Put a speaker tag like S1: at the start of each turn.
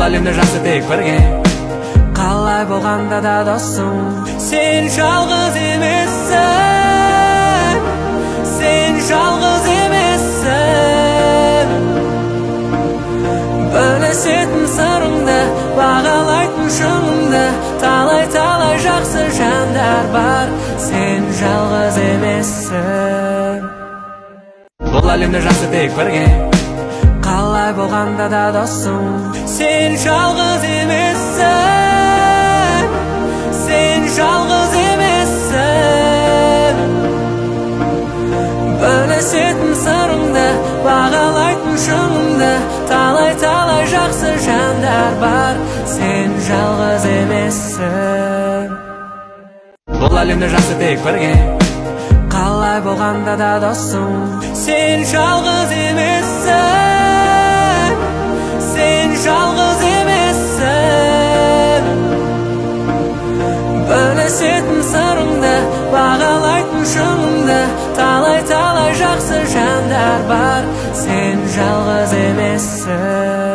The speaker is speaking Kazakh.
S1: әлемді жақсы тек бірге, қалай болғанда да досым. Сен жалғыз емессің, сен жалғыз емессің. Бөлісетін сырыңды, бағалайтын шыңымды, талай жақсы жандар бар. Сен жалғыз емессің. Бұл әлемді жақсы тек бірге, қалай болғанда да досым. Сен жалғыз емессің, сен жалғыз емессің. Бөлісетін сырыңды, бағалайтын шыңымды, талай жақсы жандар бар. Сен жалғыз емессің. Бұл әлемді жақсы тек бірге, қалай болғанда да досым. Сен жалғыз емессің, сен жалғыз емессің. Бөлісетін сырыңды, бағалайтын шыңымды, талай жақсы жандар бар. Сен жалғыз емессің.